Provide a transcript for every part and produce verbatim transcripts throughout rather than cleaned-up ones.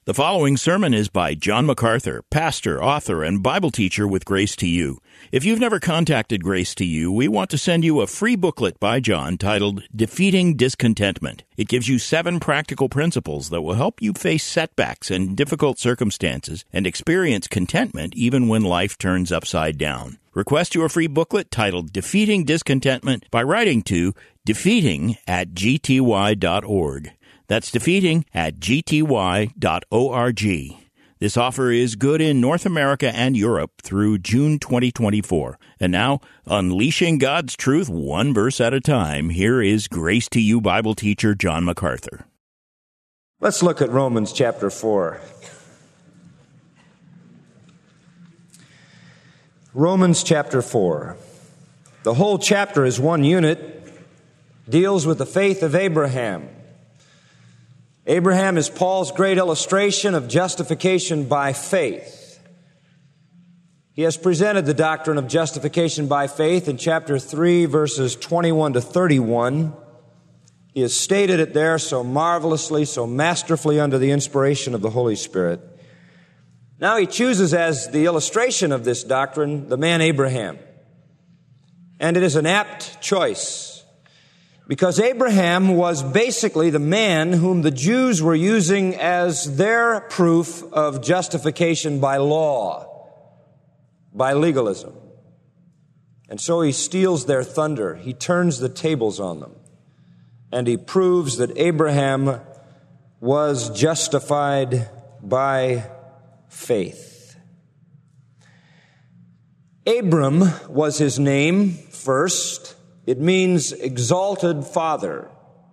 The following sermon is by John MacArthur, pastor, author, and Bible teacher with Grace to You. If you've never contacted Grace to You, we want to send you a free booklet by John titled Defeating Discontentment. It gives you seven practical principles that will help you face setbacks and difficult circumstances and experience contentment even when life turns upside down. Request your free booklet titled Defeating Discontentment by writing to defeating at g t y dot org. That's defeating at g t y dot org. This offer is good in North America and Europe through June twenty twenty-four. And now, unleashing God's truth one verse at a time, here is Grace to You Bible teacher John MacArthur. Let's look at Romans chapter four. Romans chapter four. The whole chapter is one unit, deals with the faith of Abraham. Abraham is Paul's great illustration of justification by faith. He has presented the doctrine of justification by faith in chapter three, verses twenty-one to thirty-one. He has stated it there so marvelously, so masterfully under the inspiration of the Holy Spirit. Now he chooses as the illustration of this doctrine the man Abraham. And it is an apt choice, because Abraham was basically the man whom the Jews were using as their proof of justification by law, by legalism. And so he steals their thunder. He turns the tables on them. And he proves that Abraham was justified by faith. Abram was his name first. It means exalted father.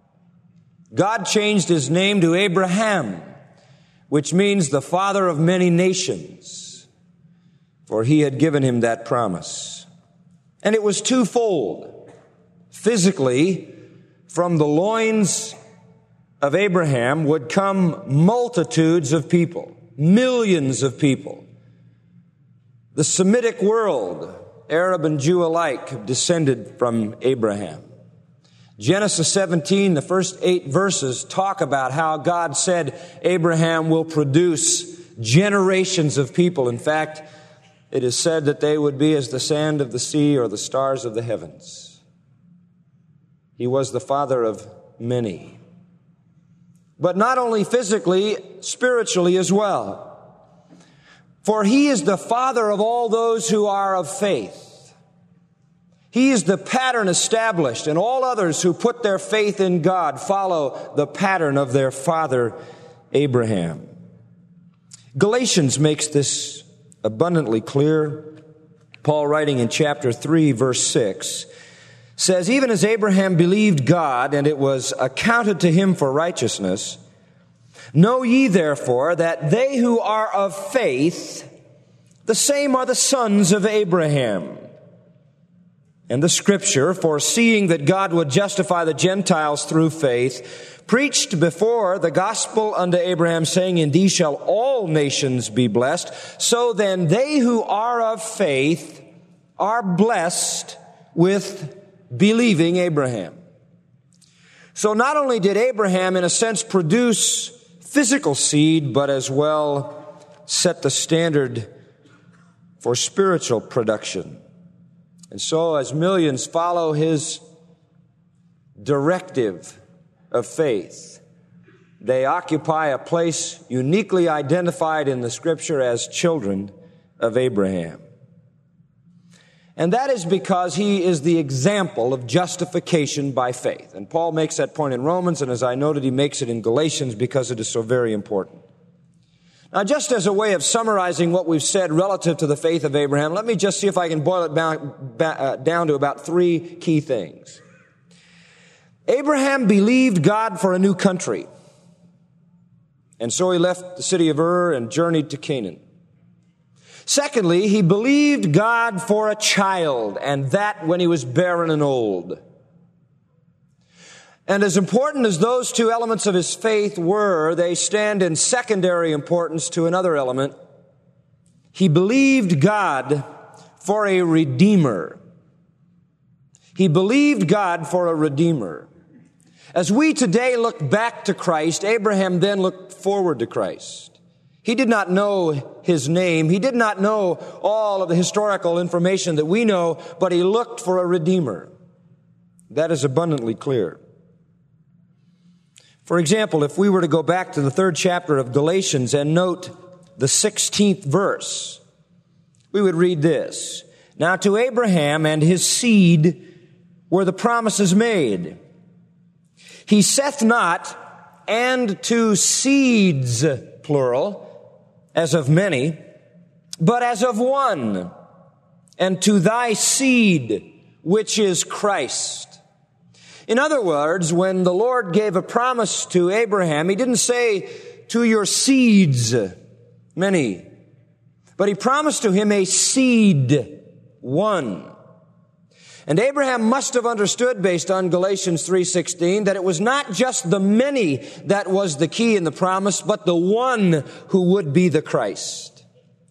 God changed his name to Abraham, which means the father of many nations, for he had given him that promise. And it was twofold. Physically, from the loins of Abraham would come multitudes of people, millions of people. The Semitic world, Arab and Jew alike, have descended from Abraham. Genesis seventeen, the first eight verses, talk about how God said Abraham will produce generations of people. In fact, it is said that they would be as the sand of the sea or the stars of the heavens. He was the father of many. But not only physically, spiritually as well. For he is the father of all those who are of faith. He is the pattern established, and all others who put their faith in God follow the pattern of their father Abraham. Galatians makes this abundantly clear. Paul, writing in chapter three, verse six, says, "Even as Abraham believed God, and it was accounted to him for righteousness, know ye therefore that they who are of faith, the same are the sons of Abraham. And the scripture, foreseeing that God would justify the Gentiles through faith, preached before the gospel unto Abraham, saying, In thee shall all nations be blessed. So then they who are of faith are blessed with believing Abraham." So not only did Abraham, in a sense, produce physical seed, but as well set the standard for spiritual production. And so as millions follow his directive of faith, they occupy a place uniquely identified in the scripture as children of Abraham. And that is because he is the example of justification by faith. And Paul makes that point in Romans, and as I noted, he makes it in Galatians because it is so very important. Now, just as a way of summarizing what we've said relative to the faith of Abraham, let me just see if I can boil it down to about three key things. Abraham believed God for a new country. And so he left the city of Ur and journeyed to Canaan. Secondly, he believed God for a child, and that when he was barren and old. And as important as those two elements of his faith were, they stand in secondary importance to another element. He believed God for a redeemer. He believed God for a redeemer. As we today look back to Christ, Abraham then looked forward to Christ. He did not know his name. He did not know all of the historical information that we know, but he looked for a Redeemer. That is abundantly clear. For example, if we were to go back to the third chapter of Galatians and note the sixteenth verse, we would read this. Now to Abraham and his seed were the promises made. He saith not, and to seeds, plural, as of many, but as of one, and to thy seed, which is Christ. In other words, when the Lord gave a promise to Abraham, he didn't say, to your seeds, many, but he promised to him a seed, one. And Abraham must have understood, based on Galatians three sixteen, that it was not just the many that was the key in the promise, but the one who would be the Christ.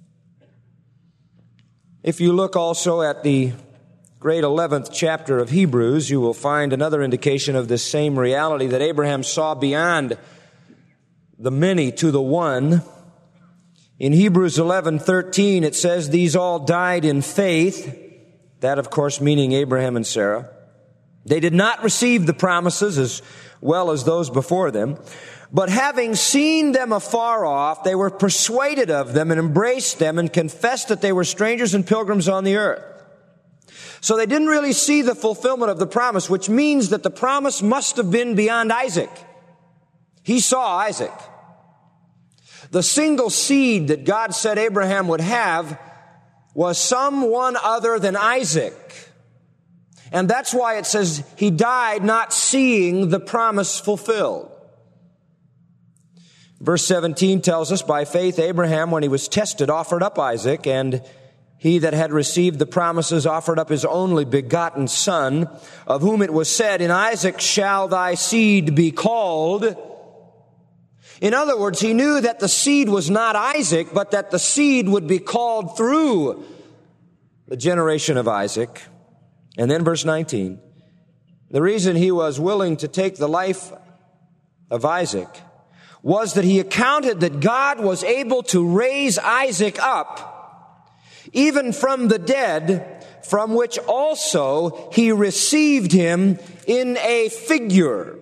If you look also at the great eleventh chapter of Hebrews, you will find another indication of this same reality, that Abraham saw beyond the many to the one. In Hebrews eleven thirteen, it says, these all died in faith. That, of course, meaning Abraham and Sarah. They did not receive the promises as well as those before them, but having seen them afar off, they were persuaded of them and embraced them and confessed that they were strangers and pilgrims on the earth. So they didn't really see the fulfillment of the promise, which means that the promise must have been beyond Isaac. He saw Isaac. The single seed that God said Abraham would have was someone other than Isaac. And that's why it says he died not seeing the promise fulfilled. Verse seventeen tells us, by faith Abraham, when he was tested, offered up Isaac, and he that had received the promises offered up his only begotten son, of whom it was said, in Isaac shall thy seed be called. In other words, he knew that the seed was not Isaac, but that the seed would be called through the generation of Isaac. And then verse nineteen, the reason he was willing to take the life of Isaac was that he accounted that God was able to raise Isaac up, even from the dead, from which also he received him in a figure.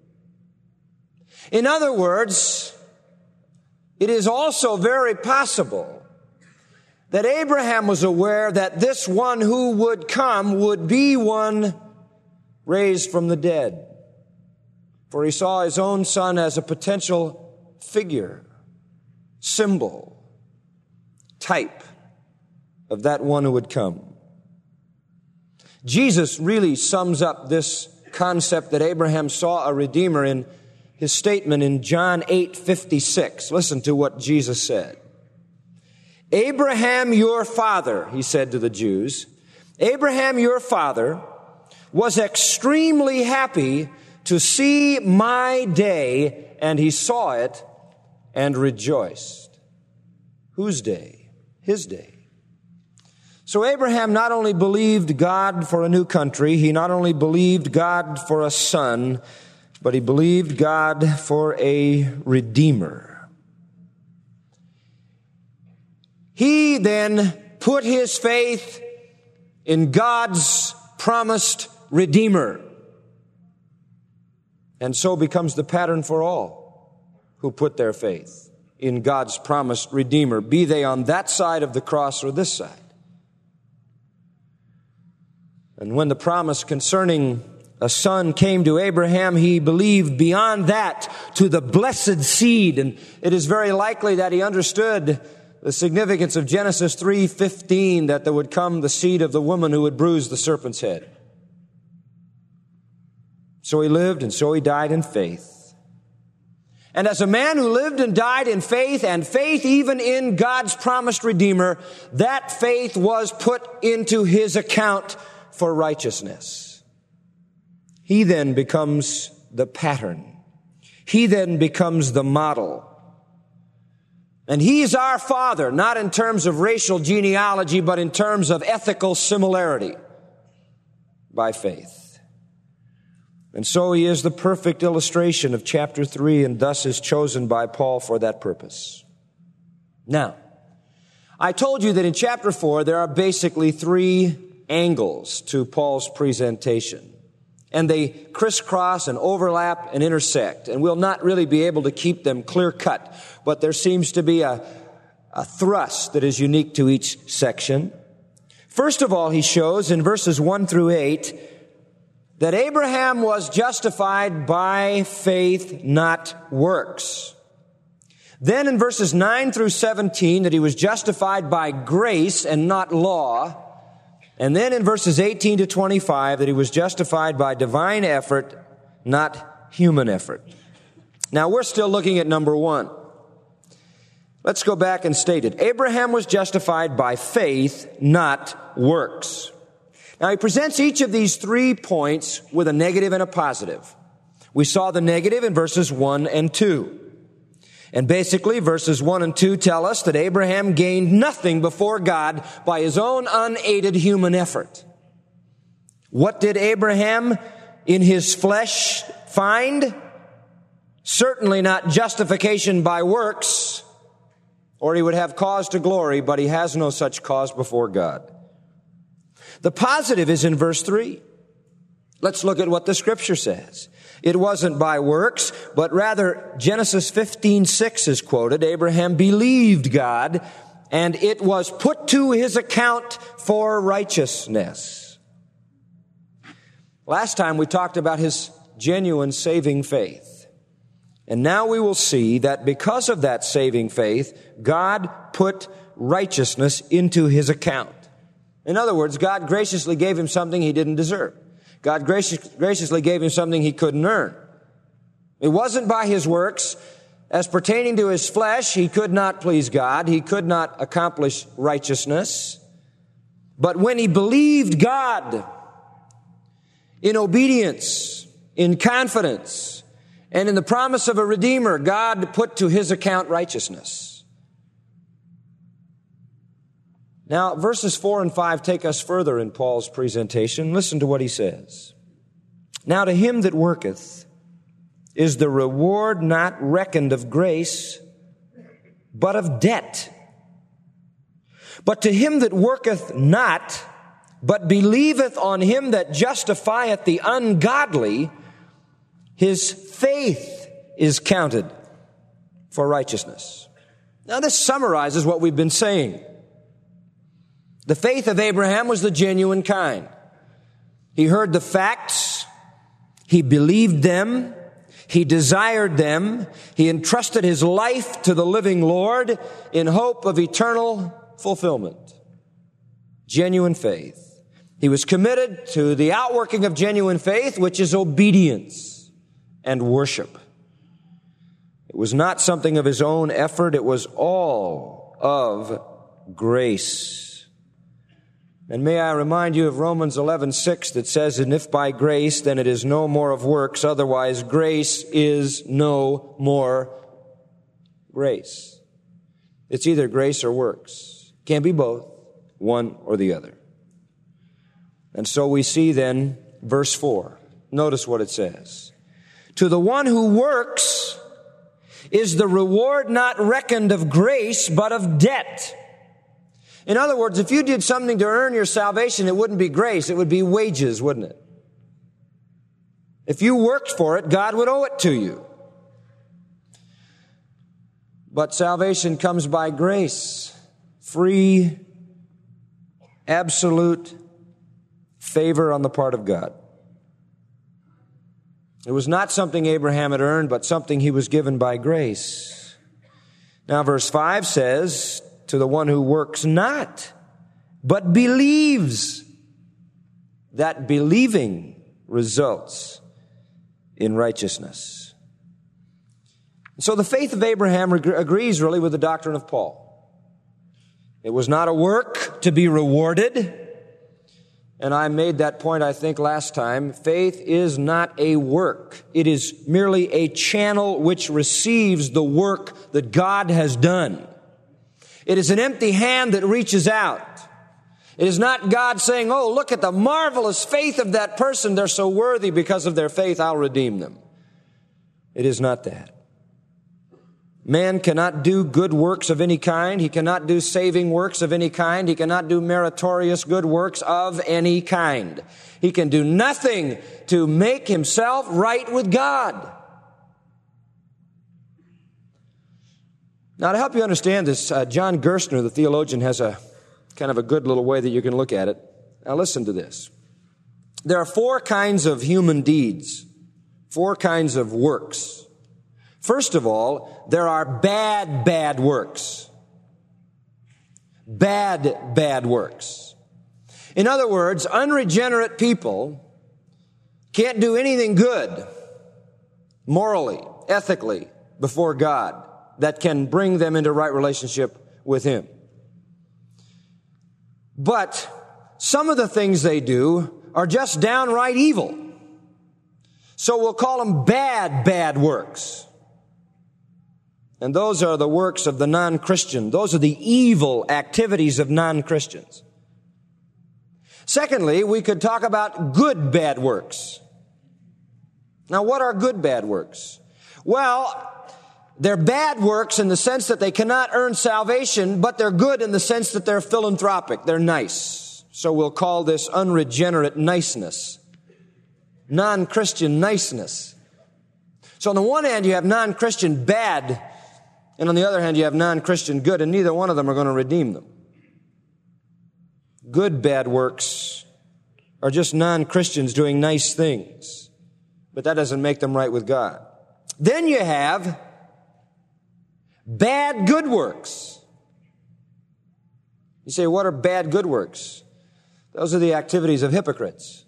In other words, it is also very possible that Abraham was aware that this one who would come would be one raised from the dead. For he saw his own son as a potential figure, symbol, type of that one who would come. Jesus really sums up this concept that Abraham saw a Redeemer in his statement in John eight fifty-six. Listen to what Jesus said. Abraham your father, he said to the Jews, Abraham your father was extremely happy to see my day, and he saw it and rejoiced. Whose day? His day. So Abraham not only believed God for a new country, he not only believed God for a son, but he believed God for a Redeemer. He then put his faith in God's promised Redeemer, and so becomes the pattern for all who put their faith in God's promised Redeemer, be they on that side of the cross or this side. And when the promise concerning a son came to Abraham, he believed beyond that to the blessed seed. And it is very likely that he understood the significance of Genesis three fifteen, that there would come the seed of the woman who would bruise the serpent's head. So he lived and so he died in faith. And as a man who lived and died in faith, and faith even in God's promised Redeemer, that faith was put into his account for righteousness. He then becomes the pattern. He then becomes the model. And he's our father, not in terms of racial genealogy, but in terms of ethical similarity by faith. And so he is the perfect illustration of chapter three, and thus is chosen by Paul for that purpose. Now, I told you that in chapter four there are basically three angles to Paul's presentation. And they crisscross and overlap and intersect. And we'll not really be able to keep them clear cut. But there seems to be a, a thrust that is unique to each section. First of all, he shows in verses one through eight that Abraham was justified by faith, not works. Then in verses nine through seventeen, that he was justified by grace and not law. And then in verses eighteen to twenty-five, that he was justified by divine effort, not human effort. Now we're still looking at number one. Let's go back and state it. Abraham was justified by faith, not works. Now he presents each of these three points with a negative and a positive. We saw the negative in verses one and two. And basically, verses one and two tell us that Abraham gained nothing before God by his own unaided human effort. What did Abraham in his flesh find? Certainly not justification by works, or he would have cause to glory, but he has no such cause before God. The positive is in verse three. Let's look at what the Scripture says. It wasn't by works, but rather Genesis fifteen six is quoted. Abraham believed God, and it was put to his account for righteousness. Last time we talked about his genuine saving faith. And now we will see that because of that saving faith, God put righteousness into his account. In other words, God graciously gave him something he didn't deserve. God gracious, graciously gave him something he couldn't earn. It wasn't by his works. As pertaining to his flesh, he could not please God. He could not accomplish righteousness. But when he believed God in obedience, in confidence, and in the promise of a Redeemer, God put to his account righteousness. Now, verses four and five take us further in Paul's presentation. Listen to what he says. Now to him that worketh is the reward not reckoned of grace, but of debt. But to him that worketh not, but believeth on him that justifieth the ungodly, his faith is counted for righteousness. Now this summarizes what we've been saying. The faith of Abraham was the genuine kind. He heard the facts. He believed them. He desired them. He entrusted his life to the living Lord in hope of eternal fulfillment. Genuine faith. He was committed to the outworking of genuine faith, which is obedience and worship. It was not something of his own effort. It was all of grace. And may I remind you of Romans eleven six that says, and if by grace, then it is no more of works, otherwise grace is no more grace. It's either grace or works. Can't be both, one or the other. And so we see then verse four. Notice what it says. To the one who works is the reward not reckoned of grace, but of debt. In other words, if you did something to earn your salvation, it wouldn't be grace, it would be wages, wouldn't it? If you worked for it, God would owe it to you. But salvation comes by grace, free, absolute favor on the part of God. It was not something Abraham had earned, but something he was given by grace. Now verse five says, to the one who works not, but believes. That believing results in righteousness. So the faith of Abraham agrees really with the doctrine of Paul. It was not a work to be rewarded. And I made that point, I think, last time. Faith is not a work. It is merely a channel which receives the work that God has done. It is an empty hand that reaches out. It is not God saying, oh, look at the marvelous faith of that person. They're so worthy because of their faith, I'll redeem them. It is not that. Man cannot do good works of any kind. He cannot do saving works of any kind. He cannot do meritorious good works of any kind. He can do nothing to make himself right with God. Now, to help you understand this, uh, John Gerstner, the theologian, has a kind of a good little way that you can look at it. Now, listen to this. There are four kinds of human deeds, four kinds of works. First of all, there are bad, bad works. Bad, bad works. In other words, unregenerate people can't do anything good, morally, ethically, before God, that can bring them into right relationship with Him. But some of the things they do are just downright evil. So we'll call them bad, bad works. And those are the works of the non-Christian. Those are the evil activities of non-Christians. Secondly, we could talk about good bad works. Now, what are good bad works? Well, they're bad works in the sense that they cannot earn salvation, but they're good in the sense that they're philanthropic. They're nice. So we'll call this unregenerate niceness. Non-Christian niceness. So on the one hand, you have non-Christian bad, and on the other hand, you have non-Christian good, and neither one of them are going to redeem them. Good bad works are just non-Christians doing nice things, but that doesn't make them right with God. Then you have bad good works. You say, what are bad good works? Those are the activities of hypocrites.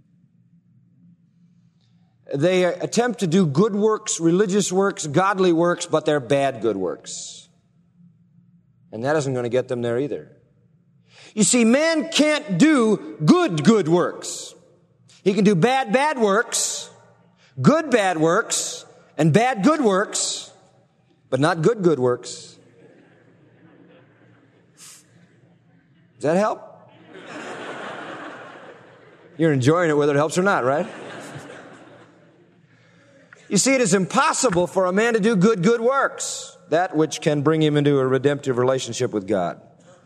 They attempt to do good works, religious works, godly works, but they're bad good works. And that isn't going to get them there either. You see, man can't do good good works. He can do bad bad works, good bad works, and bad good works, but not good good works. Does that help? You're enjoying it whether it helps or not, right? You see, it is impossible for a man to do good, good works, that which can bring him into a redemptive relationship with God.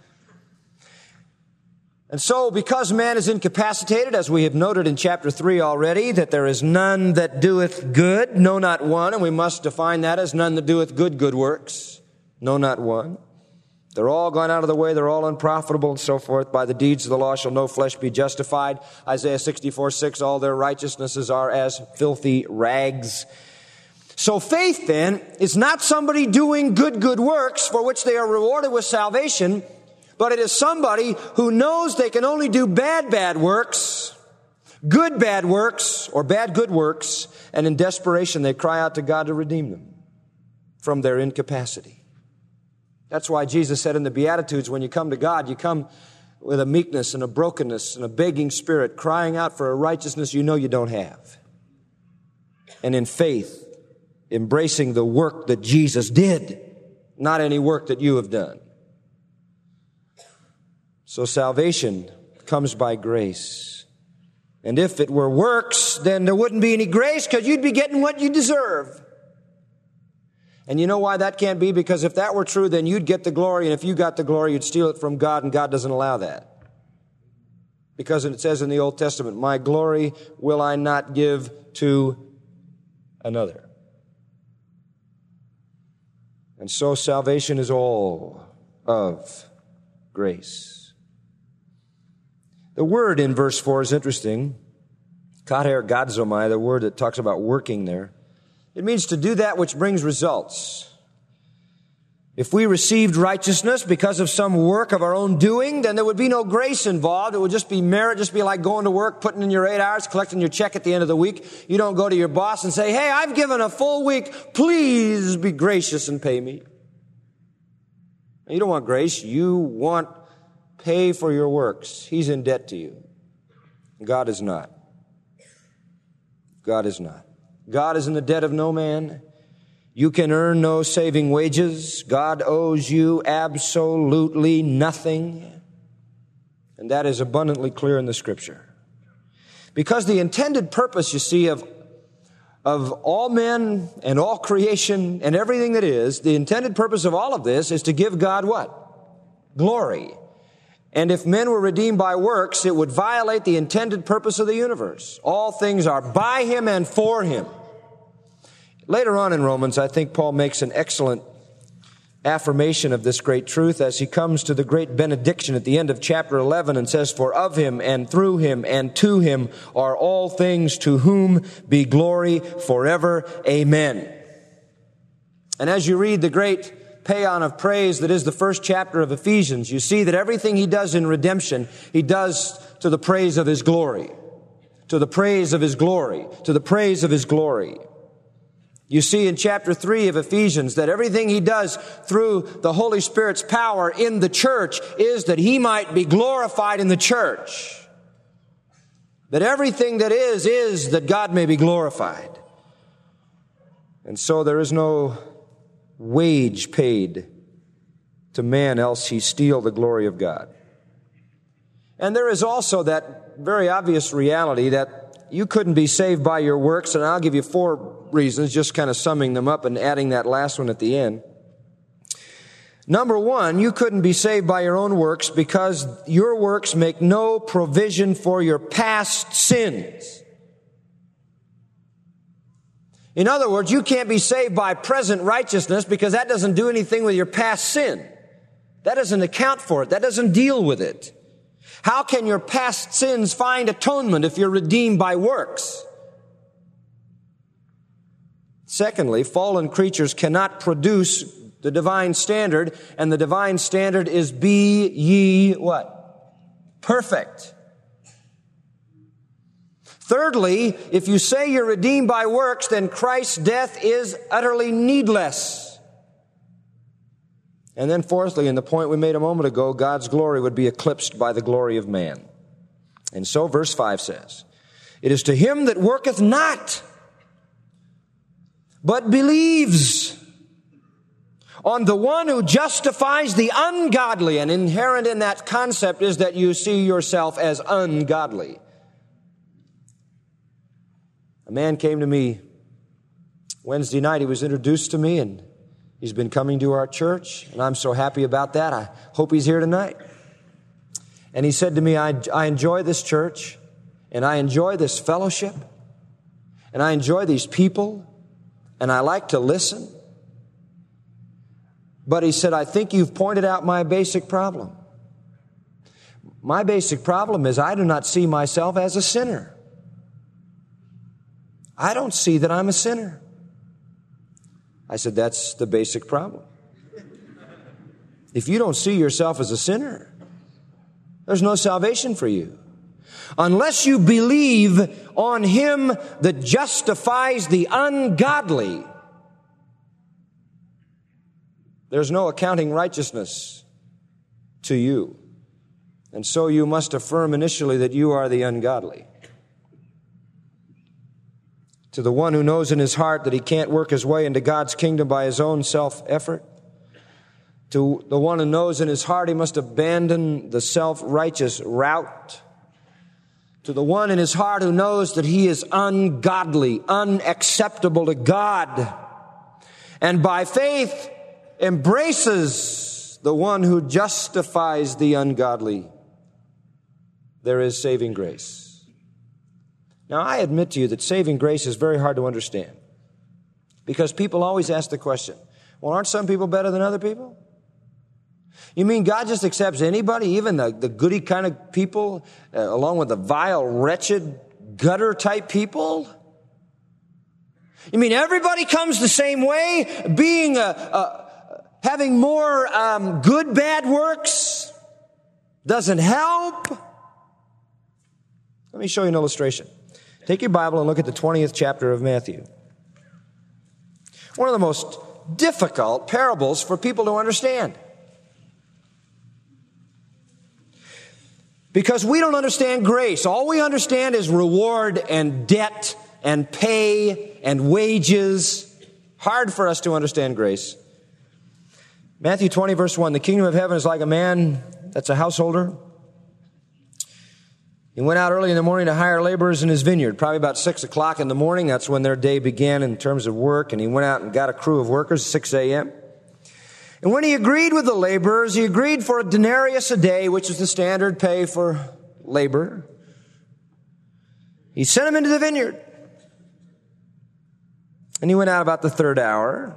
And so, because man is incapacitated, as we have noted in chapter three already, that there is none that doeth good, no, not one, and we must define that as none that doeth good, good works, no, not one. They're all gone out of the way, they're all unprofitable, and so forth. By the deeds of the law shall no flesh be justified. Isaiah sixty-four six, all their righteousnesses are as filthy rags. So faith, then, is not somebody doing good, good works for which they are rewarded with salvation, but it is somebody who knows they can only do bad, bad works, good, bad works, or bad, good works, and in desperation they cry out to God to redeem them from their incapacity. That's why Jesus said in the Beatitudes, when you come to God, you come with a meekness and a brokenness and a begging spirit, crying out for a righteousness you know you don't have. And in faith, embracing the work that Jesus did, not any work that you have done. So salvation comes by grace. And if it were works, then there wouldn't be any grace because you'd be getting what you deserve. And you know why that can't be? Because if that were true, then you'd get the glory, and if you got the glory, you'd steal it from God, and God doesn't allow that. Because it says in the Old Testament, my glory will I not give to another. And so salvation is all of grace. The word in verse four is interesting. Kater gadzomai, the word that talks about working there. It means to do that which brings results. If we received righteousness because of some work of our own doing, then there would be no grace involved. It would just be merit, just be like going to work, putting in your eight hours, collecting your check at the end of the week. You don't go to your boss and say, hey, I've given a full week. Please be gracious and pay me. You don't want grace. You want pay for your works. He's in debt to you. God is not. God is not. God is in the debt of no man. You can earn no saving wages. God owes you absolutely nothing. And that is abundantly clear in the Scripture. Because the intended purpose, you see, of of all men and all creation and everything that is, the intended purpose of all of this is to give God what? Glory. And if men were redeemed by works, it would violate the intended purpose of the universe. All things are by Him and for Him. Later on in Romans, I think Paul makes an excellent affirmation of this great truth as he comes to the great benediction at the end of chapter eleven and says, "For of Him and through Him and to Him are all things, to whom be glory forever. Amen." And as you read the great paean of praise that is the first chapter of Ephesians, you see that everything He does in redemption, He does to the praise of His glory, to the praise of His glory, to the praise of His glory. You see in chapter three of Ephesians that everything He does through the Holy Spirit's power in the church is that He might be glorified in the church. That everything that is, is that God may be glorified. And so there is no wage paid to man, else he steal the glory of God. And there is also that very obvious reality that you couldn't be saved by your works, and I'll give you four reasons, just kind of summing them up and adding that last one at the end. Number one, you couldn't be saved by your own works because your works make no provision for your past sins. In other words, you can't be saved by present righteousness because that doesn't do anything with your past sin. That doesn't account for it. That doesn't deal with it. How can your past sins find atonement if you're redeemed by works? Secondly, fallen creatures cannot produce the divine standard, and the divine standard is be ye what? Perfect. Thirdly, if you say you're redeemed by works, then Christ's death is utterly needless. And then fourthly, in the point we made a moment ago, God's glory would be eclipsed by the glory of man. And so verse five says, "It is to him that worketh not, but believes on the one who justifies the ungodly." And inherent in that concept is that you see yourself as ungodly. A man came to me Wednesday night. He was introduced to me, and he's been coming to our church, and I'm so happy about that. I hope he's here tonight. And he said to me, I, I enjoy this church, and I enjoy this fellowship, and I enjoy these people, and I like to listen. But he said, I think you've pointed out my basic problem. My basic problem is I do not see myself as a sinner. I don't see that I'm a sinner. I said, that's the basic problem. If you don't see yourself as a sinner, there's no salvation for you. Unless you believe on Him that justifies the ungodly, there's no accounting righteousness to you. And so you must affirm initially that you are the ungodly. To the one who knows in his heart that he can't work his way into God's kingdom by his own self-effort, to the one who knows in his heart he must abandon the self-righteous route, to the one in his heart who knows that he is ungodly, unacceptable to God, and by faith embraces the one who justifies the ungodly, there is saving grace. Now, I admit to you that saving grace is very hard to understand because people always ask the question, well, aren't some people better than other people? You mean God just accepts anybody, even the, the goody kind of people, uh, along with the vile, wretched, gutter-type people? You mean everybody comes the same way, being a, a having more um, good, bad works doesn't help? Let me show you an illustration. Take your Bible and look at the twentieth chapter of Matthew. One of the most difficult parables for people to understand. Because we don't understand grace. All we understand is reward and debt and pay and wages. Hard for us to understand grace. Matthew twenty, verse one, the kingdom of heaven is like a man that's a householder. He went out early in the morning to hire laborers in his vineyard, probably about six o'clock in the morning. That's when their day began in terms of work. And he went out and got a crew of workers, six a.m. And when he agreed with the laborers, he agreed for a denarius a day, which is the standard pay for labor. He sent them into the vineyard. And he went out about the third hour,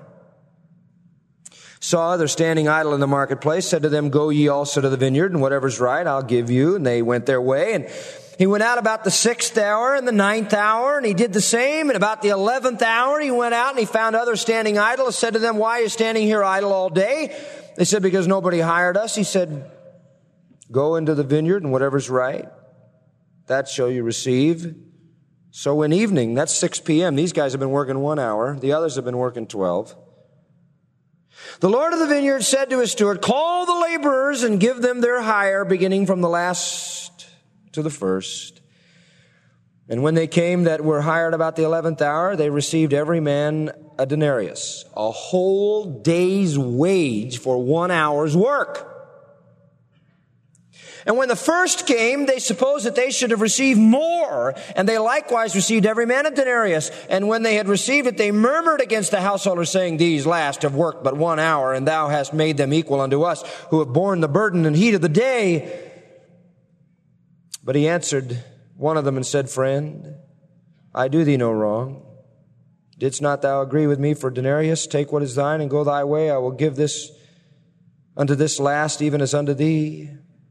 saw others standing idle in the marketplace, said to them, "Go ye also to the vineyard, and whatever's right I'll give you." And they went their way. And he went out about the sixth hour and the ninth hour, and he did the same. And about the eleventh hour he went out and he found others standing idle, and said to them, "Why are you standing here idle all day?" They said, "Because nobody hired us." He said, "Go into the vineyard, and whatever's right, that shall you receive." So when evening, that's six p.m., these guys have been working one hour, the others have been working twelve. The Lord of the vineyard said to his steward, "Call the laborers and give them their hire, beginning from the last to the first." And when they came that were hired about the eleventh hour, they received every man a denarius, a whole day's wage for one hour's work. And when the first came, they supposed that they should have received more, and they likewise received every man a denarius. And when they had received it, they murmured against the householders, saying, "These last have worked but one hour, and thou hast made them equal unto us, who have borne the burden and heat of the day." But he answered one of them and said, "Friend, I do thee no wrong. Didst not thou agree with me for denarius? Take what is thine and go thy way. I will give this unto this last, even as unto thee.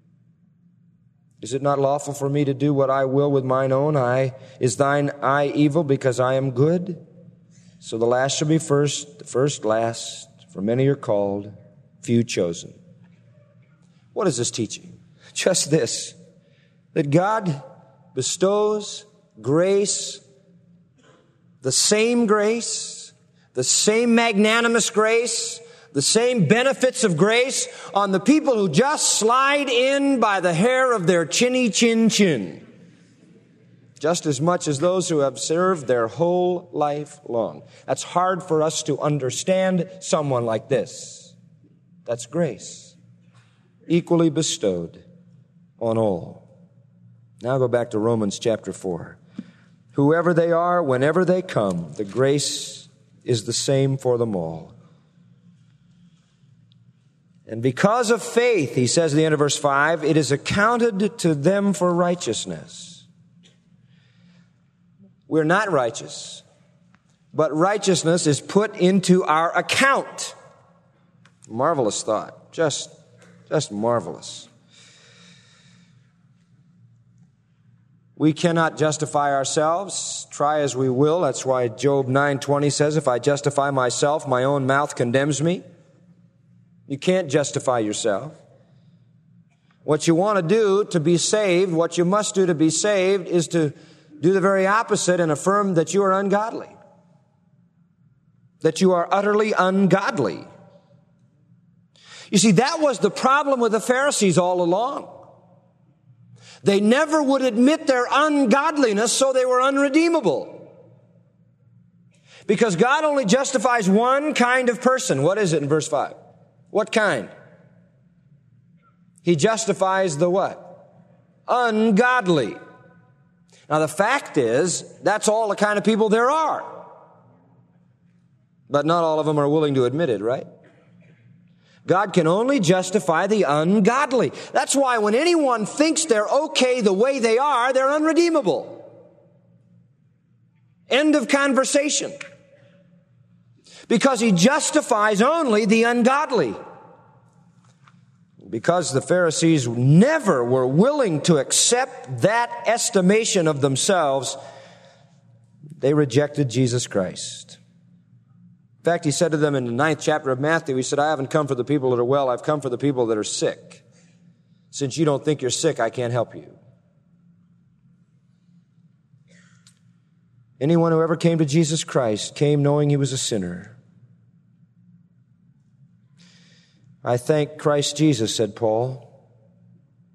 Is it not lawful for me to do what I will with mine own eye? Is thine eye evil because I am good? So the last shall be first, the first last. For many are called, few chosen." What is this teaching? Just this, that God bestows grace, the same grace, the same magnanimous grace, the same benefits of grace on the people who just slide in by the hair of their chinny chin chin, just as much as those who have served their whole life long. That's hard for us to understand someone like this. That's grace, equally bestowed on all. Now go back to Romans chapter four. Whoever they are, whenever they come, the grace is the same for them all. And because of faith, he says at the end of verse five, it is accounted to them for righteousness. We're not righteous, but righteousness is put into our account. Marvelous thought. Just, just marvelous. We cannot justify ourselves, try as we will. That's why Job nine twenty says, "If I justify myself, my own mouth condemns me." You can't justify yourself. What you want to do to be saved, what you must do to be saved, is to do the very opposite and affirm that you are ungodly. That you are utterly ungodly. You see, that was the problem with the Pharisees all along. They never would admit their ungodliness, so they were unredeemable. Because God only justifies one kind of person. What is it in verse five? What kind? He justifies the what? Ungodly. Now the fact is, that's all the kind of people there are. But not all of them are willing to admit it, right? God can only justify the ungodly. That's why when anyone thinks they're okay the way they are, they're unredeemable. End of conversation. Because he justifies only the ungodly. Because the Pharisees never were willing to accept that estimation of themselves, they rejected Jesus Christ. In fact, he said to them in the ninth chapter of Matthew, he said, "I haven't come for the people that are well, I've come for the people that are sick. Since you don't think you're sick, I can't help you." Anyone who ever came to Jesus Christ came knowing he was a sinner. "I thank Christ Jesus," said Paul,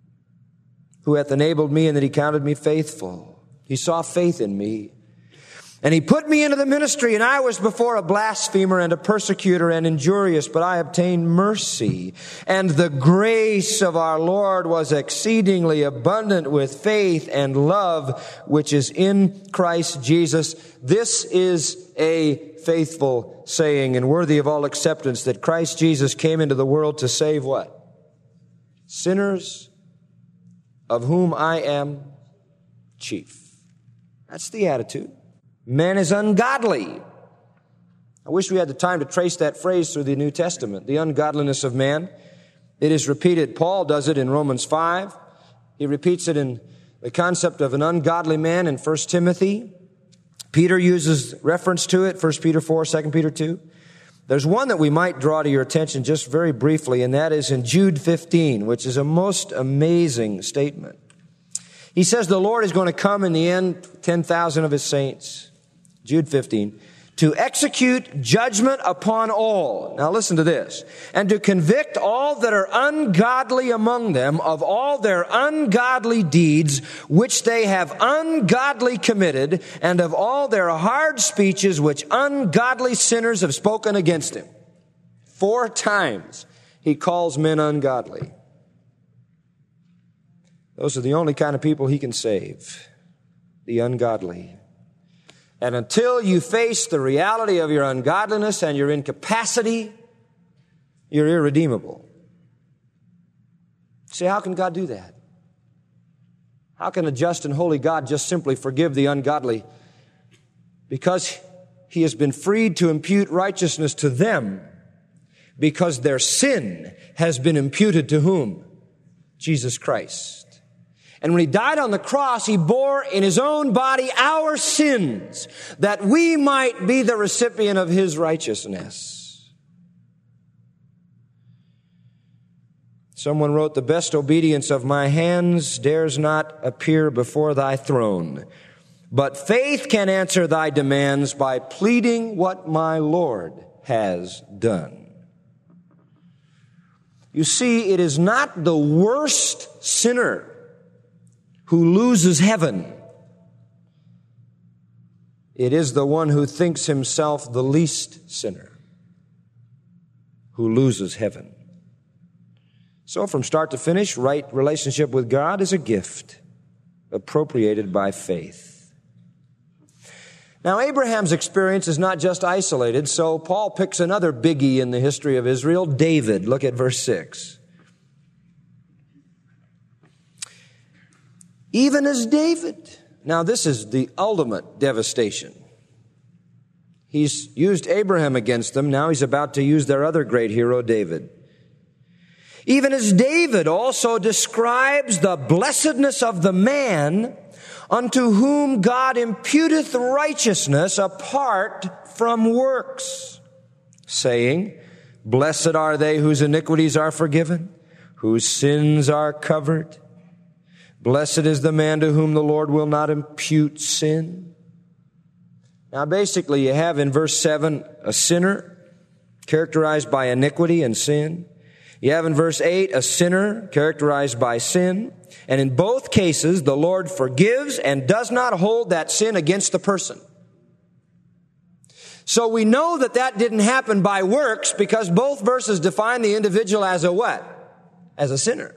"who hath enabled me and that he counted me faithful." He saw faith in me. And he put me into the ministry, and I was before a blasphemer and a persecutor and injurious, but I obtained mercy. And the grace of our Lord was exceedingly abundant with faith and love, which is in Christ Jesus. This is a faithful saying and worthy of all acceptance, that Christ Jesus came into the world to save what? Sinners, of whom I am chief. That's the attitude. Man is ungodly. I wish we had the time to trace that phrase through the New Testament. The ungodliness of man. It is repeated. Paul does it in Romans five. He repeats it in the concept of an ungodly man in First Timothy. Peter uses reference to it, First Peter four, Second Peter two. There's one that we might draw to your attention just very briefly, and that is in Jude fifteen, which is a most amazing statement. He says the Lord is going to come in the end, ten thousand of his saints. Jude fifteen. To execute judgment upon all. Now listen to this. And to convict all that are ungodly among them of all their ungodly deeds, which they have ungodly committed, and of all their hard speeches, which ungodly sinners have spoken against him. Four times he calls men ungodly. Those are the only kind of people he can save. The ungodly. And until you face the reality of your ungodliness and your incapacity, you're irredeemable. See, how can God do that? How can a just and holy God just simply forgive the ungodly? Because he has been freed to impute righteousness to them, because their sin has been imputed to whom? Jesus Christ. And when he died on the cross, he bore in his own body our sins, that we might be the recipient of his righteousness. Someone wrote, the best obedience of my hands dares not appear before thy throne, but faith can answer thy demands by pleading what my Lord has done. You see, it is not the worst sinner who loses heaven. It is the one who thinks himself the least sinner who loses heaven. So from start to finish, right relationship with God is a gift appropriated by faith. Now, Abraham's experience is not just isolated, so Paul picks another biggie in the history of Israel, David. Look at verse six. Even as David. Now, this is the ultimate devastation. He's used Abraham against them. Now he's about to use their other great hero, David. Even as David also describes the blessedness of the man unto whom God imputeth righteousness apart from works, saying, blessed are they whose iniquities are forgiven, whose sins are covered. Blessed is the man to whom the Lord will not impute sin. Now basically you have in verse seven a sinner characterized by iniquity and sin. You have in verse eight a sinner characterized by sin. And in both cases the Lord forgives and does not hold that sin against the person. So we know that that didn't happen by works because both verses define the individual as a what? As a sinner.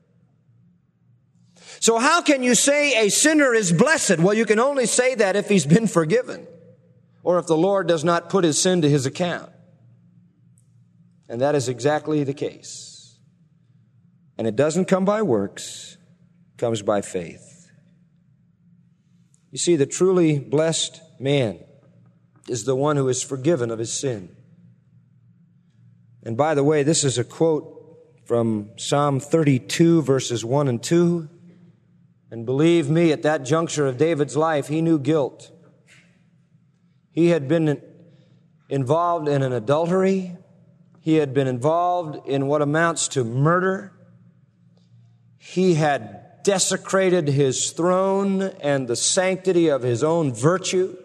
So how can you say a sinner is blessed? Well, you can only say that if he's been forgiven or if the Lord does not put his sin to his account. And that is exactly the case. And it doesn't come by works, it comes by faith. You see, the truly blessed man is the one who is forgiven of his sin. And by the way, this is a quote from Psalm thirty-two, verses one and two. And believe me, at that juncture of David's life, he knew guilt. He had been involved in an adultery. He had been involved in what amounts to murder. He had desecrated his throne and the sanctity of his own virtue.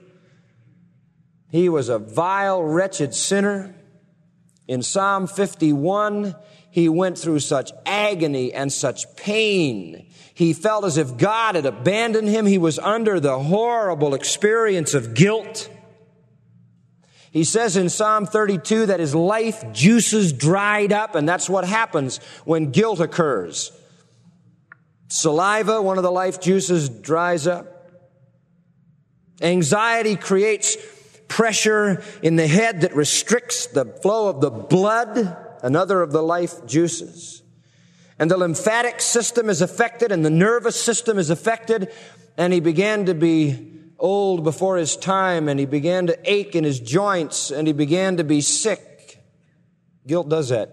He was a vile, wretched sinner. In Psalm fifty-one, he went through such agony and such pain. He felt as if God had abandoned him. He was under the horrible experience of guilt. He says in Psalm thirty-two that his life juices dried up, and that's what happens when guilt occurs. Saliva, one of the life juices, dries up. Anxiety creates pressure in the head that restricts the flow of the blood, another of the life juices. And the lymphatic system is affected, and the nervous system is affected, and he began to be old before his time, and he began to ache in his joints, and he began to be sick. Guilt does that.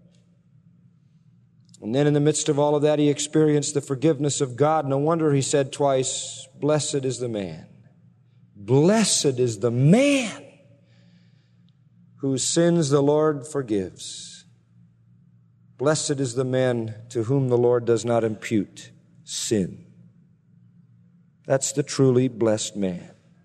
And then in the midst of all of that, he experienced the forgiveness of God. No wonder he said twice, "Blessed is the man. Blessed is the man whose sins the Lord forgives. Blessed is the man to whom the Lord does not impute sin." That's the truly blessed man.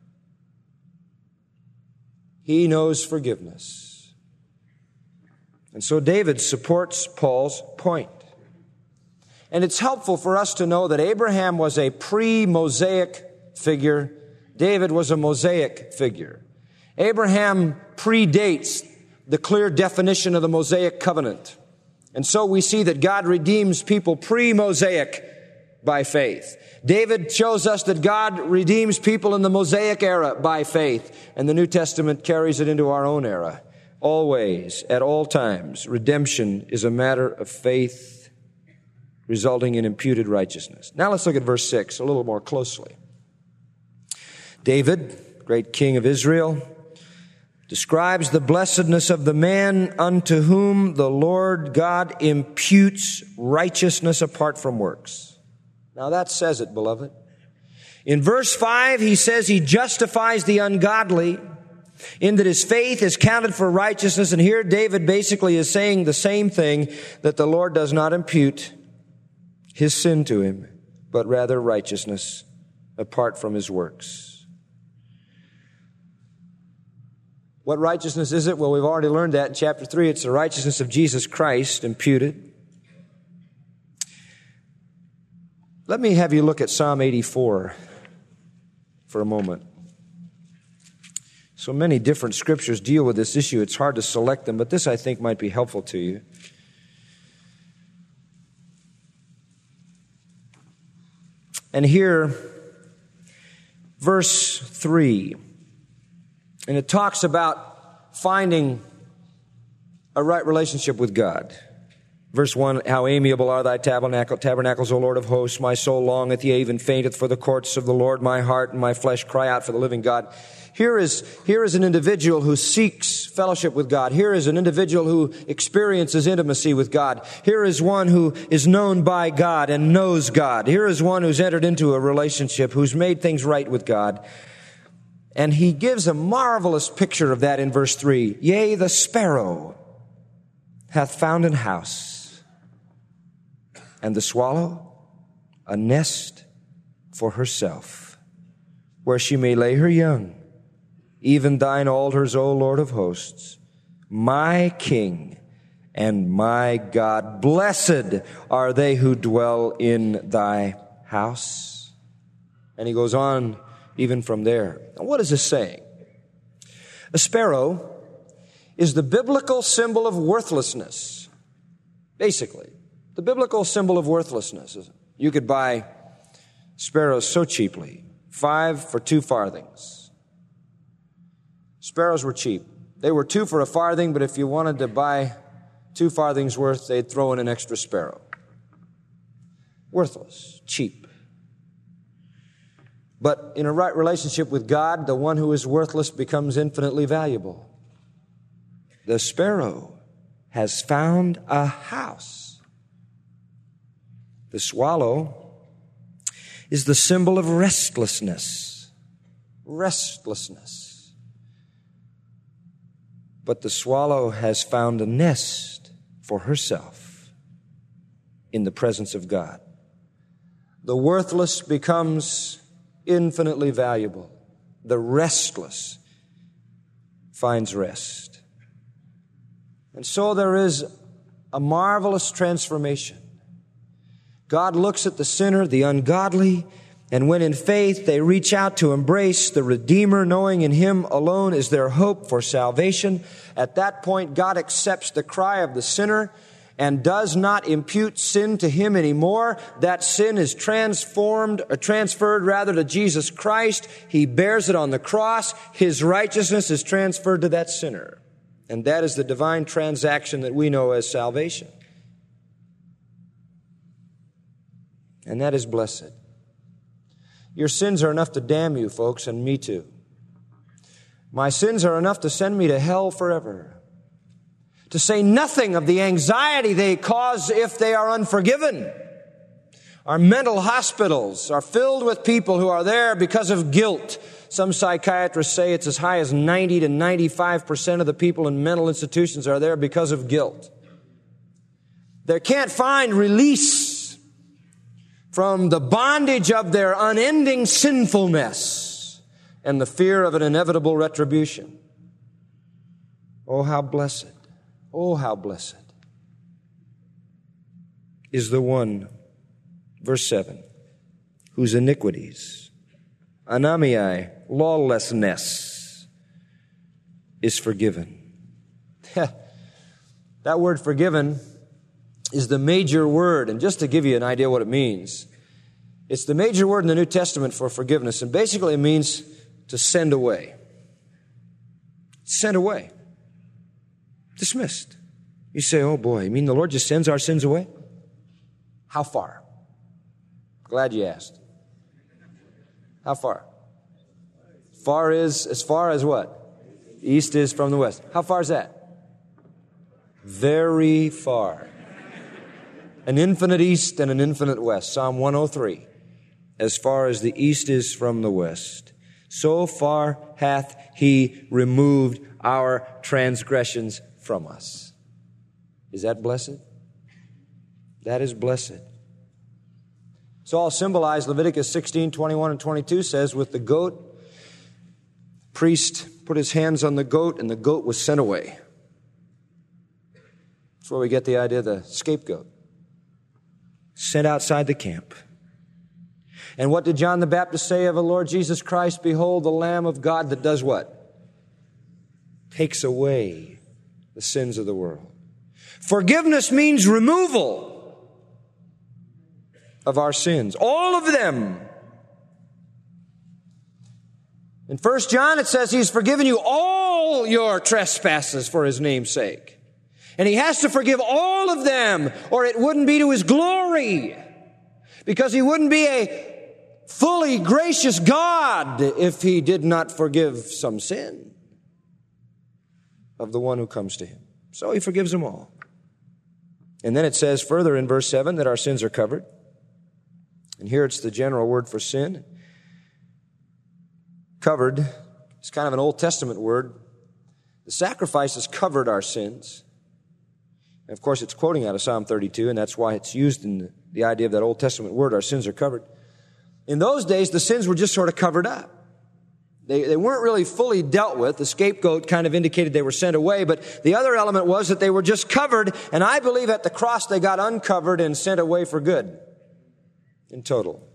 He knows forgiveness. And so David supports Paul's point. And it's helpful for us to know that Abraham was a pre-Mosaic figure. David was a Mosaic figure. Abraham predates the clear definition of the Mosaic covenant. And so we see that God redeems people pre-Mosaic by faith. David shows us that God redeems people in the Mosaic era by faith. And the New Testament carries it into our own era. Always, at all times, redemption is a matter of faith, resulting in imputed righteousness. Now let's look at verse six a little more closely. David, great king of Israel, describes the blessedness of the man unto whom the Lord God imputes righteousness apart from works. Now that says it, beloved. In verse five, he says he justifies the ungodly in that his faith is counted for righteousness. And here David basically is saying the same thing, that the Lord does not impute his sin to him, but rather righteousness apart from his works. What righteousness is it? Well, we've already learned that in chapter three. It's the righteousness of Jesus Christ imputed. Let me have you look at Psalm eighty-four for a moment. So many different scriptures deal with this issue. It's hard to select them, but this, I think, might be helpful to you. And here, verse three, and it talks about finding a right relationship with God. Verse one, how amiable are thy tabernacle, tabernacles, O Lord of hosts. My soul longeth, yea, even fainteth for the courts of the Lord. My heart and my flesh cry out for the living God. Here is, here is an individual who seeks fellowship with God. Here is an individual who experiences intimacy with God. Here is one who is known by God and knows God. Here is one who's entered into a relationship, who's made things right with God. And he gives a marvelous picture of that in verse three. Yea, the sparrow hath found an house, and the swallow a nest for herself, where she may lay her young. Even thine altars, O Lord of hosts, my King and my God. Blessed are they who dwell in thy house. And he goes on even from there. Now, what is this saying? A sparrow is the biblical symbol of worthlessness. Basically, the biblical symbol of worthlessness. You could buy sparrows so cheaply, five for two farthings. Sparrows were cheap. They were two for a farthing, but if you wanted to buy two farthings worth, they'd throw in an extra sparrow. Worthless, cheap. But in a right relationship with God, the one who is worthless becomes infinitely valuable. The sparrow has found a house. The swallow is the symbol of restlessness. Restlessness. But the swallow has found a nest for herself in the presence of God. The worthless becomes infinitely valuable. The restless finds rest. And so there is a marvelous transformation. God looks at the sinner, the ungodly, and when in faith they reach out to embrace the Redeemer, knowing in Him alone is their hope for salvation, at that point God accepts the cry of the sinner and does not impute sin to him anymore. That sin is transformed, or transferred rather to Jesus Christ. He bears it on the cross. His righteousness is transferred to that sinner. And that is the divine transaction that we know as salvation. And that is blessed. Your sins are enough to damn you, folks, and me too. My sins are enough to send me to hell forever. To say nothing of the anxiety they cause if they are unforgiven. Our mental hospitals are filled with people who are there because of guilt. Some psychiatrists say it's as high as ninety to ninety-five percent of the people in mental institutions are there because of guilt. They can't find release from the bondage of their unending sinfulness and the fear of an inevitable retribution. Oh, how blessed. Oh, how blessed is the one, verse seven, whose iniquities, anamiai, lawlessness, is forgiven. That word forgiven is the major word, and just to give you an idea what it means, it's the major word in the New Testament for forgiveness, and basically it means to send away. Send away. Dismissed. You say, oh boy, you mean the Lord just sends our sins away? How far? Glad you asked. How far? Far is, as far as what? East is from the west. How far is that? Very far. An infinite east and an infinite west. Psalm one oh three. As far as the east is from the west, so far hath He removed our transgressions from us. Is that blessed? That is blessed. So all symbolized, Leviticus sixteen, twenty-one and twenty-two says, with the goat, priest put his hands on the goat and the goat was sent away. That's where we get the idea of the scapegoat. Sent outside the camp. And what did John the Baptist say of the Lord Jesus Christ? Behold, the Lamb of God that does what? Takes away the sins of the world. Forgiveness means removal of our sins. All of them. In First John it says He's forgiven you all your trespasses for His name's sake. And He has to forgive all of them or it wouldn't be to His glory. Because He wouldn't be a fully gracious God if He did not forgive some sin of the one who comes to Him. So He forgives them all. And then it says further in verse seven that our sins are covered. And here it's the general word for sin. Covered. It's kind of an Old Testament word. The sacrifices covered our sins. And of course, it's quoting out of Psalm thirty-two, and that's why it's used in the, the idea of that Old Testament word, our sins are covered. In those days, the sins were just sort of covered up. They, they weren't really fully dealt with. The scapegoat kind of indicated they were sent away, but the other element was that they were just covered, and I believe at the cross they got uncovered and sent away for good in total.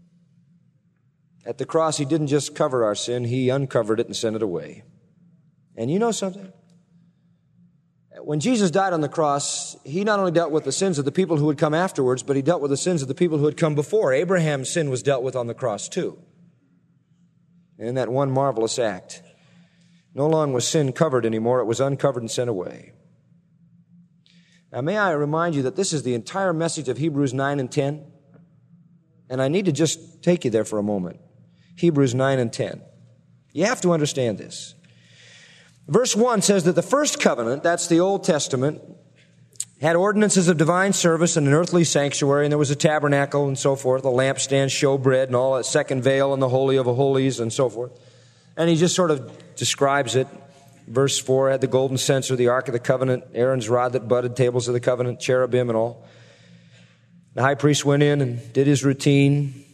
At the cross, He didn't just cover our sin, He uncovered it and sent it away. And you know something? When Jesus died on the cross, He not only dealt with the sins of the people who would come afterwards, but He dealt with the sins of the people who had come before. Abraham's sin was dealt with on the cross too. And in that one marvelous act, no longer was sin covered anymore, it was uncovered and sent away. Now may I remind you that this is the entire message of Hebrews nine and ten? And I need to just take you there for a moment. Hebrews nine and ten. You have to understand this. Verse one says that the first covenant, that's the Old Testament, had ordinances of divine service and an earthly sanctuary, and there was a tabernacle and so forth, a lampstand, showbread, and all that, second veil and the Holy of Holies and so forth. And he just sort of describes it. Verse four had the golden censer, the Ark of the Covenant, Aaron's rod that budded, tables of the covenant, cherubim and all. The high priest went in and did his routine.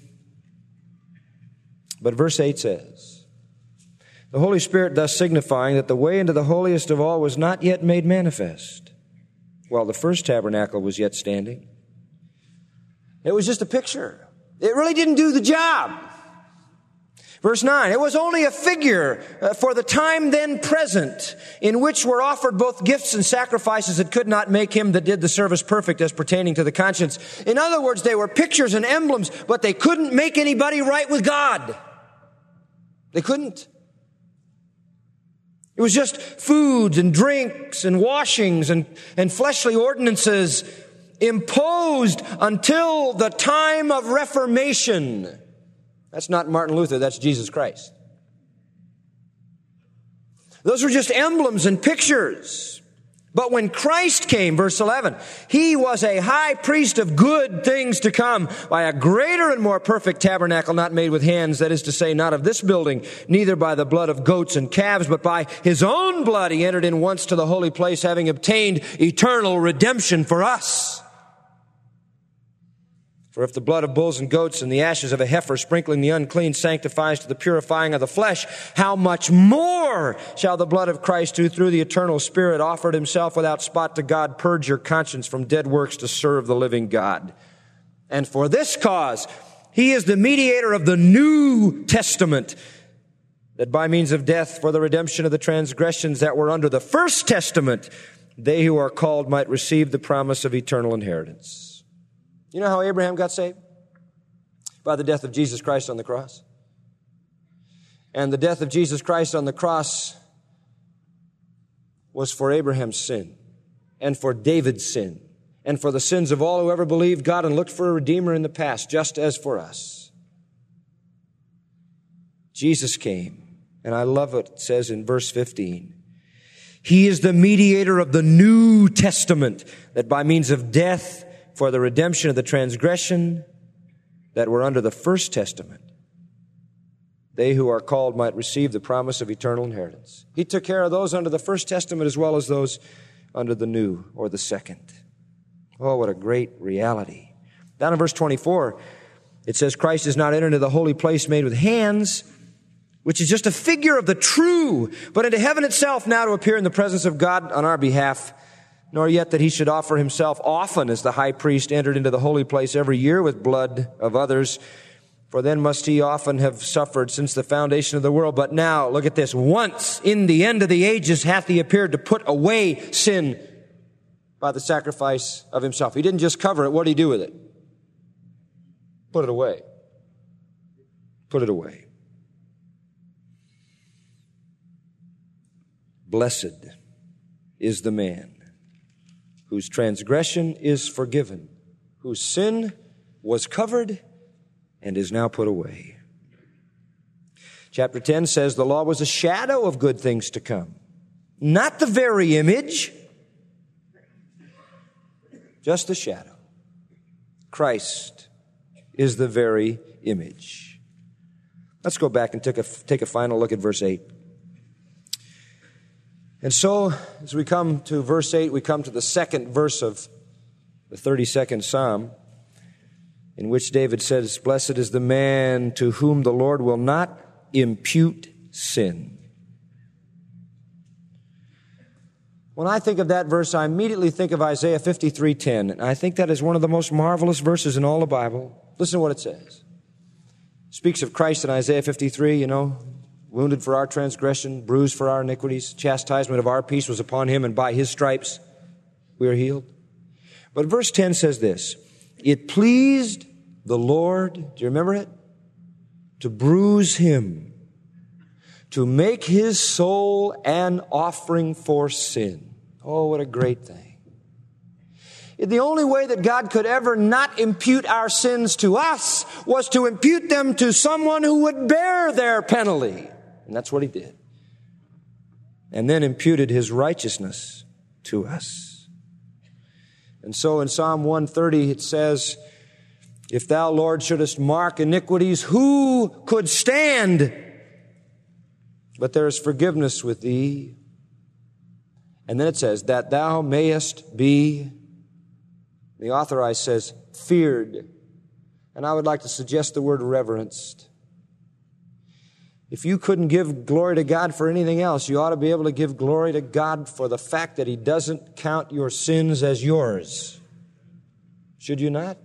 But verse eight says, the Holy Spirit thus signifying that the way into the holiest of all was not yet made manifest. while the first tabernacle was yet standing. It was just a picture. It really didn't do the job. Verse nine, it was only a figure uh, for the time then present, in which were offered both gifts and sacrifices that could not make him that did the service perfect as pertaining to the conscience. In other words, they were pictures and emblems, but they couldn't make anybody right with God. They couldn't. It was just foods and drinks and washings and, and fleshly ordinances imposed until the time of Reformation. That's not Martin Luther, that's Jesus Christ. Those were just emblems and pictures. But when Christ came, verse eleven, he was a high priest of good things to come by a greater and more perfect tabernacle not made with hands, that is to say, not of this building, neither by the blood of goats and calves, but by his own blood he entered in once to the holy place, having obtained eternal redemption for us. For if the blood of bulls and goats and the ashes of a heifer sprinkling the unclean sanctifies to the purifying of the flesh, how much more shall the blood of Christ, who through the eternal Spirit offered himself without spot to God, purge your conscience from dead works to serve the living God. And for this cause, he is the mediator of the New Testament, that by means of death for the redemption of the transgressions that were under the first testament, they who are called might receive the promise of eternal inheritance. You know how Abraham got saved? By the death of Jesus Christ on the cross. And the death of Jesus Christ on the cross was for Abraham's sin, and for David's sin, and for the sins of all who ever believed God and looked for a Redeemer in the past, just as for us. Jesus came, and I love what it says in verse fifteen. He is the mediator of the New Testament, that by means of death for the redemption of the transgression that were under the first testament, they who are called might receive the promise of eternal inheritance. He took care of those under the first testament as well as those under the new or the second. Oh, what a great reality. Down in verse twenty-four, it says, Christ is not entered into the holy place made with hands, which is just a figure of the true, but into heaven itself now to appear in the presence of God on our behalf, nor yet that he should offer himself often as the high priest entered into the holy place every year with blood of others. For then must he often have suffered since the foundation of the world. But now, look at this, once in the end of the ages hath he appeared to put away sin by the sacrifice of himself. He didn't just cover it. What did he do with it? Put it away. Put it away. Blessed is the man whose transgression is forgiven, whose sin was covered and is now put away. Chapter ten says the law was a shadow of good things to come, not the very image, just the shadow. Christ is the very image. Let's go back and take a, take a final look at verse eight. And so, as we come to verse eight, we come to the second verse of the thirty-second Psalm, in which David says, Blessed is the man to whom the Lord will not impute sin. When I think of that verse, I immediately think of Isaiah fifty-three ten, and I think that is one of the most marvelous verses in all the Bible. Listen to what it says. It speaks of Christ in Isaiah fifty-three, you know, wounded for our transgression, bruised for our iniquities, chastisement of our peace was upon him, and by his stripes we are healed. But verse ten says this, It pleased the Lord, do you remember it? To bruise him, to make his soul an offering for sin. Oh, what a great thing. The only way that God could ever not impute our sins to us was to impute them to someone who would bear their penalty. And that's what he did. And then imputed his righteousness to us. And so in Psalm one thirty it says, If thou, Lord, shouldest mark iniquities, who could stand? But there is forgiveness with thee. And then it says, That thou mayest be, the authorized says, feared. And I would like to suggest the word reverenced. If you couldn't give glory to God for anything else, you ought to be able to give glory to God for the fact that He doesn't count your sins as yours. Should you not?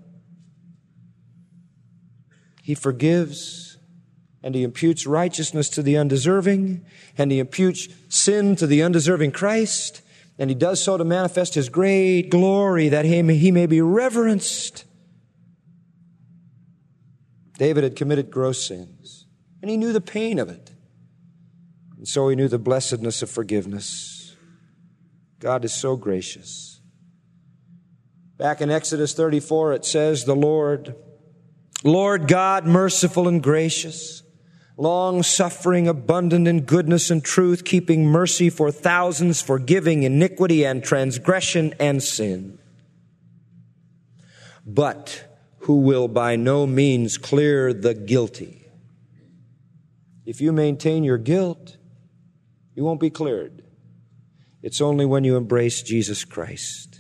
He forgives, and He imputes righteousness to the undeserving, and He imputes sin to the undeserving Christ, and He does so to manifest His great glory, that He may, he may be reverenced. David had committed gross sins. And he knew the pain of it. And so he knew the blessedness of forgiveness. God is so gracious. Back in Exodus thirty-four, it says, the Lord, Lord God, merciful and gracious, long-suffering, abundant in goodness and truth, keeping mercy for thousands, forgiving iniquity and transgression and sin. But who will by no means clear the guilty. If you maintain your guilt, you won't be cleared. It's only when you embrace Jesus Christ.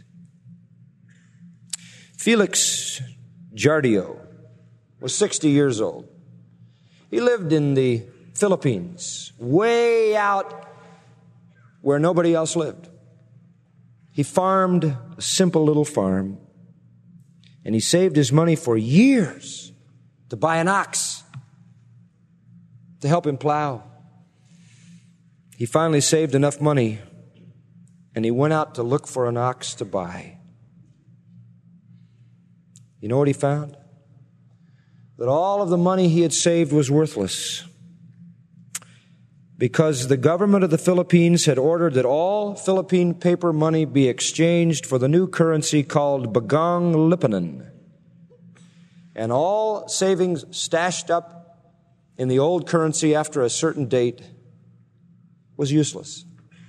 Felix Jardio was sixty years old. He lived in the Philippines, way out where nobody else lived. He farmed a simple little farm, and he saved his money for years to buy an ox to help him plow. He finally saved enough money, and he went out to look for an ox to buy. You know what he found? That all of the money he had saved was worthless, because the government of the Philippines had ordered that all Philippine paper money be exchanged for the new currency called Bagong Lipunan. And all savings stashed up in the old currency after a certain date was useless.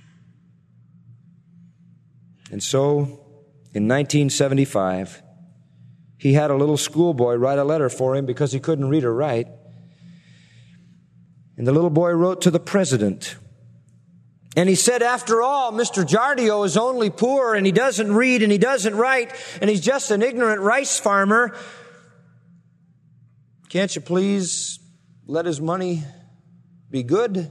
And so, in nineteen seventy-five, he had a little schoolboy write a letter for him because he couldn't read or write. And the little boy wrote to the president. And he said, after all, Mister Jardio is only poor, and he doesn't read and he doesn't write, and he's just an ignorant rice farmer. Can't you please let his money be good?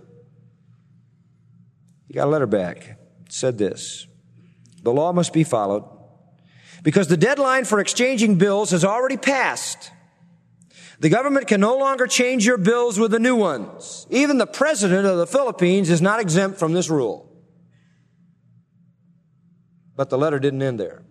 He got a letter back. It said this: the law must be followed because the deadline for exchanging bills has already passed. The government can no longer change your bills with the new ones. Even the president of the Philippines is not exempt from this rule. But the letter didn't end there.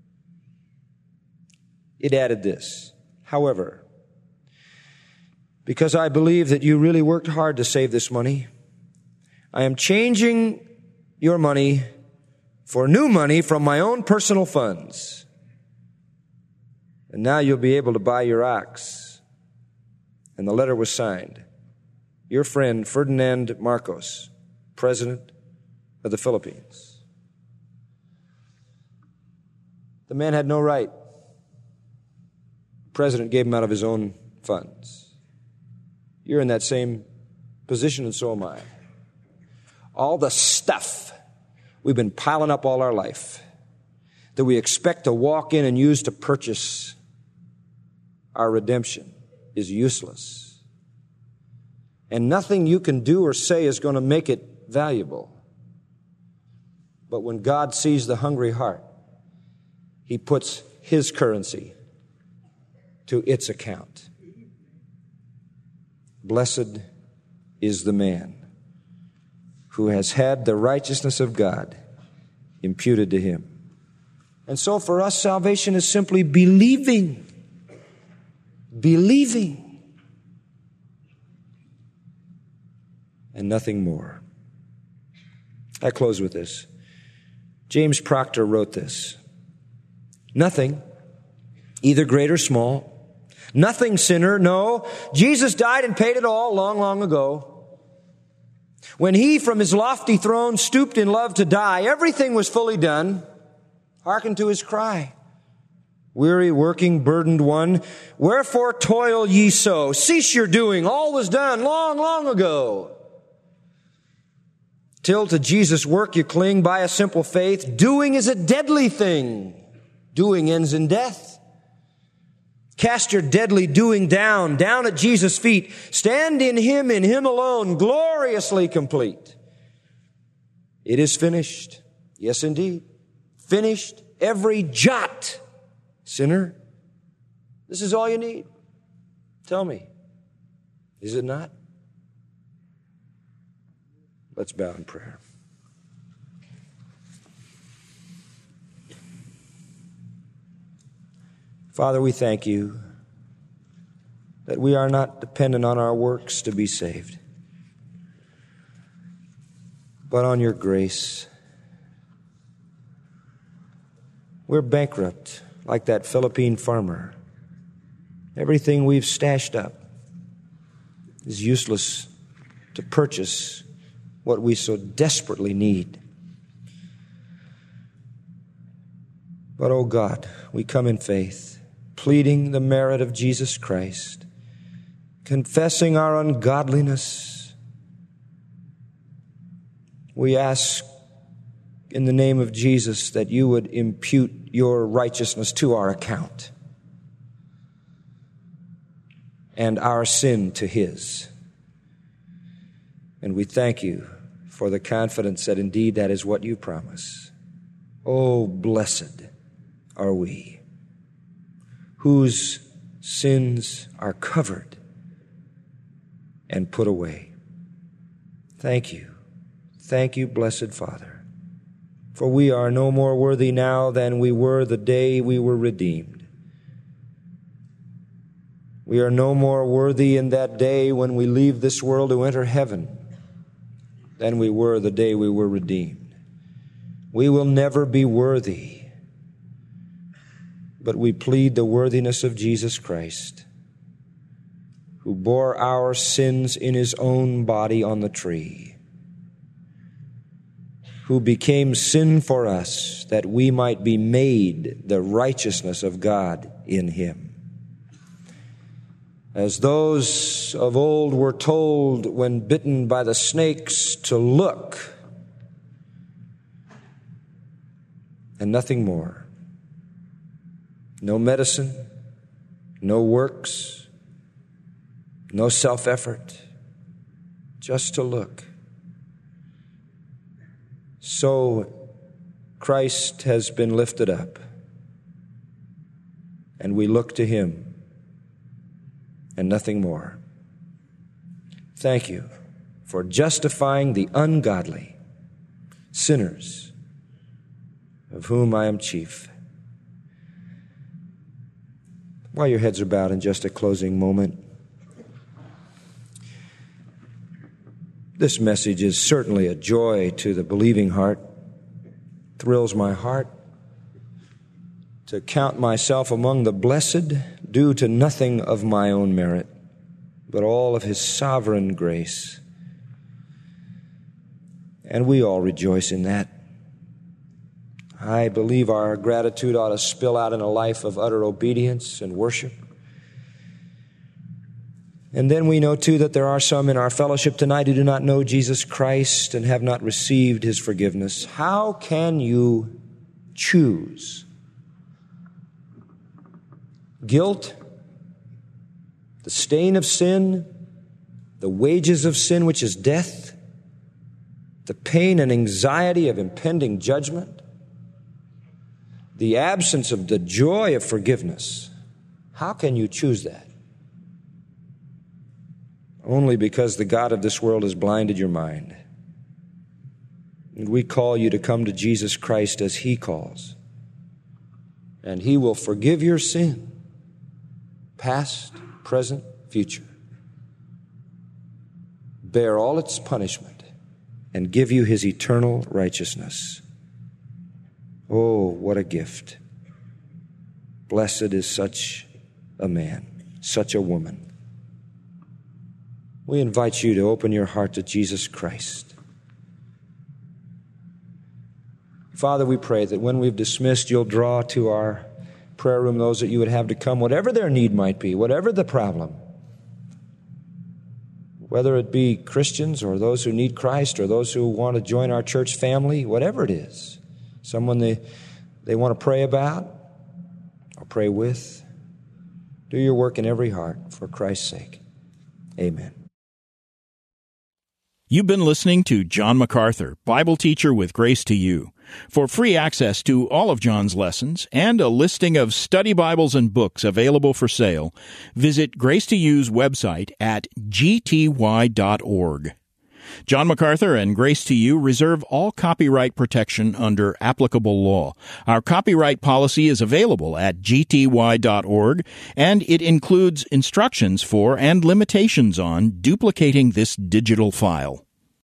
It added this: however, because I believe that you really worked hard to save this money, I am changing your money for new money from my own personal funds. And now you'll be able to buy your ox. And the letter was signed, your friend Ferdinand Marcos, President of the Philippines. The man had no right. The president gave him out of his own funds. You're in that same position, and so am I. All the stuff we've been piling up all our life that we expect to walk in and use to purchase our redemption is useless. And nothing you can do or say is going to make it valuable. But when God sees the hungry heart, He puts His currency to its account. Blessed is the man who has had the righteousness of God imputed to him. And so for us, salvation is simply believing. Believing. And nothing more. I close with this. James Proctor wrote this: nothing, either great or small, nothing, sinner, no. Jesus died and paid it all long, long ago. When He from His lofty throne stooped in love to die, everything was fully done. Hearken to His cry. Weary, working, burdened one, wherefore toil ye so? Cease your doing. All was done long, long ago. Till to Jesus' work you cling by a simple faith. Doing is a deadly thing. Doing ends in death. Cast your deadly doing down, down at Jesus' feet. Stand in Him, in Him alone, gloriously complete. It is finished. Yes, indeed. Finished every jot. Sinner, this is all you need. Tell me, is it not? Let's bow in prayer. Father, we thank You that we are not dependent on our works to be saved, but on Your grace. We're bankrupt like that Philippine farmer. Everything we've stashed up is useless to purchase what we so desperately need. But, oh God, we come in faith, pleading the merit of Jesus Christ, confessing our ungodliness. We ask in the name of Jesus that You would impute Your righteousness to our account and our sin to His. And we thank You for the confidence that indeed that is what You promise. Oh, blessed are we, whose sins are covered and put away. Thank You. Thank You, blessed Father, for we are no more worthy now than we were the day we were redeemed. We are no more worthy in that day when we leave this world to enter heaven than we were the day we were redeemed. We will never be worthy, but we plead the worthiness of Jesus Christ, who bore our sins in His own body on the tree, who became sin for us that we might be made the righteousness of God in Him. As those of old were told when bitten by the snakes to look and nothing more. No medicine, no works, no self-effort, just to look. So Christ has been lifted up, and we look to Him and nothing more. Thank You for justifying the ungodly, sinners, of whom I am chief. While your heads are bowed in just a closing moment, this message is certainly a joy to the believing heart. Thrills my heart to count myself among the blessed, due to nothing of my own merit, but all of His sovereign grace. And we all rejoice in that. I believe our gratitude ought to spill out in a life of utter obedience and worship. And then we know, too, that there are some in our fellowship tonight who do not know Jesus Christ and have not received His forgiveness. How can you choose guilt, the stain of sin, the wages of sin, which is death, the pain and anxiety of impending judgment, the absence of the joy of forgiveness? How can you choose that? Only because the God of this world has blinded your mind. And we call you to come to Jesus Christ as He calls. And He will forgive your sin, past, present, future. Bear all its punishment and give you His eternal righteousness. Oh, what a gift. Blessed is such a man, such a woman. We invite you to open your heart to Jesus Christ. Father, we pray that when we've dismissed, You'll draw to our prayer room those that You would have to come, whatever their need might be, whatever the problem, whether it be Christians or those who need Christ or those who want to join our church family, whatever it is, someone they, they want to pray about or pray with. Do your work in every heart for Christ's sake. Amen. You've been listening to John MacArthur, Bible teacher with Grace to You. For free access to all of John's lessons and a listing of study Bibles and books available for sale, visit Grace to You's website at g t y dot org. John MacArthur and Grace to You reserve all copyright protection under applicable law. Our copyright policy is available at g t y dot org, and it includes instructions for and limitations on duplicating this digital file.